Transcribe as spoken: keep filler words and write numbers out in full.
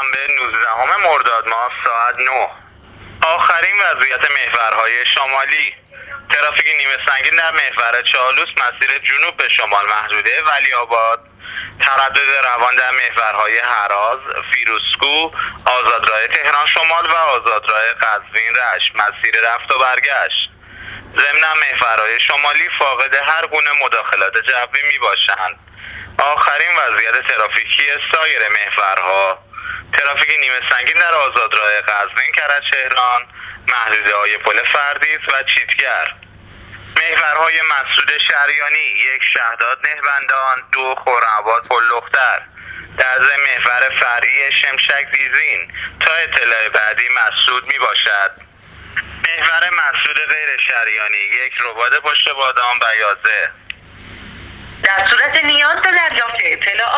شنبه نوزدهم مرداد ماه ساعت نه. آخرین وضعیت محورهای شمالی. ترافیک نیمه سنگین در محور چالوس مسیر جنوب به شمال محدوده ولی‌آباد. تردد روان در محورهای هراز، فیروزکوه، آزادراه تهران شمال و آزادراه قزوین رشت مسیر رفت و برگشت. ضمن محورهای شمالی فاقد هر گونه مداخلات جوی می باشند. آخرین وضعیت ترافیکی سایر محورها. ترافیک نیمه سنگین در آزادراه قزوین کرج-تهران، محدوده‌های پل فردیس و چیتگر. محورهای مسعود شریانی، یک شهداد نهبندان، دو خرم‌آباد پل‌لختر. در ضمن محور فرعی شمشک دیزین تا اطلاع بعدی مسعود می باشد. محور مسعود غیر شریانی، یک ربات پشت بادام بیاضه. در صورت نیاز به دریافت اطلاعات